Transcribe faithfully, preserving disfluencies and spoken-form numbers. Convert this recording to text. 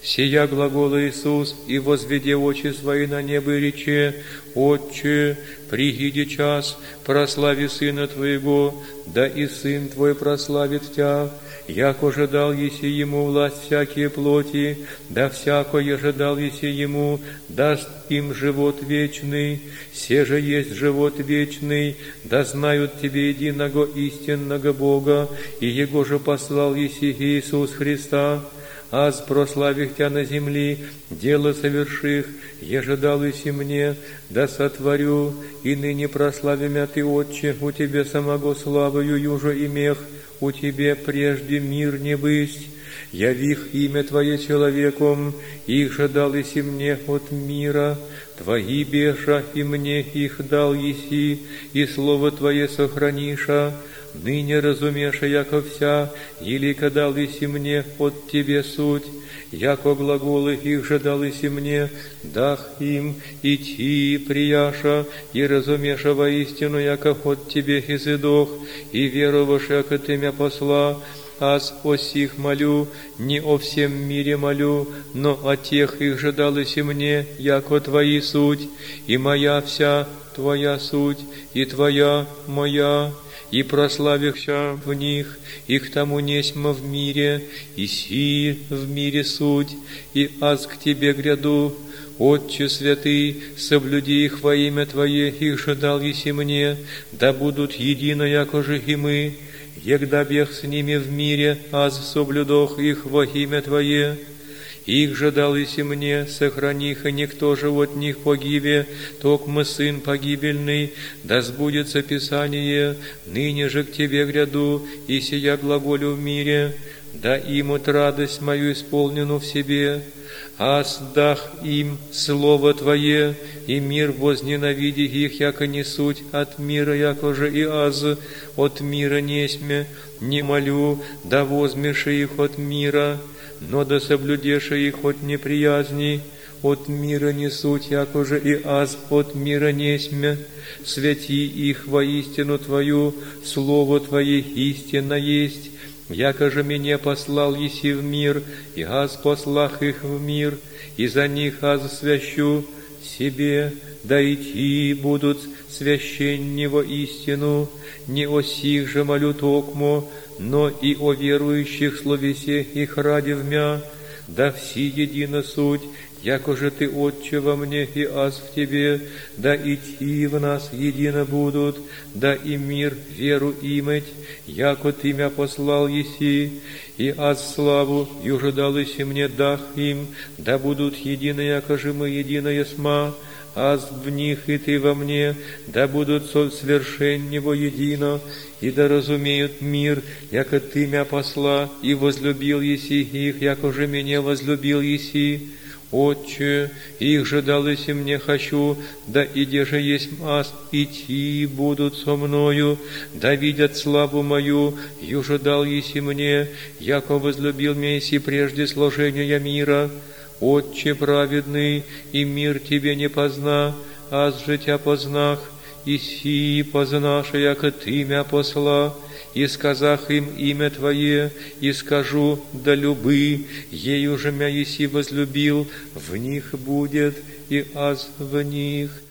Сия глагола Иисус, и возведе очи свои на небо и рече: Отче, пригиди час, прослави Сына Твоего, да и Сын Твой прославит Тя, яко же дал еси Ему власть всякие плоти, да всяко еже дал еси Ему, даст им живот вечный. Се же есть живот вечный, да знают Тебе единого истинного Бога, и Его же послал еси Иисус Христа. Аз прославих Тя на земли, дело соверших, еже дал еси мне, да сотворю, и ныне прослави мя Ты, Отче, у Тебе самого славою южо имех, у Тебе прежде мир не бысть. Явих имя Твое человеком, их же дал еси мне от мира, Твои беша, и мне их дал еси, и слово Твое сохраниша. Ныне разумеша, яко вся, елика дал еси мне от Тебе суть, яко глаголы их же дал еси мне, дах им идти прияша, и разумеша воистину, яко от Тебе изыдох, и веровавши, яко Ты мя посла. Аз о сих молю, не о всем мире молю, но о тех их же дал еси мне, яко Твои суть, и моя вся Твоя суть, и Твоя моя. И прославихся в них, и к тому несьма в мире, и си в мире суть, и аз к Тебе гряду. Отче святый, соблюди их во имя Твое, их же дал еси мне, да будут едино, яко же и мы. Егда бег с ними в мире, аз соблюдох их во имя Твое. Их же дал еси мне, сохраних, и никто же от них погибе, токмо сын погибельный, да сбудется Писание, ныне же к Тебе гряду, и сия глаголю в мире, да имут радость мою исполнену в себе. Аз дах им слово Твое, и мир возненавиди их, яко не суть от мира, яко же и аз от мира несме, не молю, да возмеши их от мира, но да соблюдеша их от неприязни, от мира не суть, яко же и аз от мира несме. Святи их воистину Твою, слово Твое истинно есть, яко же меня послал еси в мир, и аз послах их в мир, и за них аз свящу себе, да идти будут священнего истину. Не о сих же молю токмо, но и о верующих словесе их ради в мя, да все едино суть, яко же Ты, Отче, во мне, и аз в Тебе, да идти в нас едино будут, да и мир веру имать, яко Ты мя послал еси, и аз славу юже дал еси мне, дах им, да будут едино, яко же мы единое сма, аз в них и Ты во мне, да будут совершеннего едино, и да разумеют мир, яко Ты мя посла, и возлюбил еси их, яко же меня возлюбил еси. Отче, их же дал еси мне хочу, да иде же есть аз, идти будут со мною, да видят славу мою, юже дал еси мне, яко возлюбил меня еси прежде сложения мира. Отче праведный, и мир Тебе не позна, аз же Тя познах, и си познаша, яко Ты мя посла, и сказах им имя Твое, и скажу, да любы, ею же мя еси возлюбил, в них будет, и аз в них.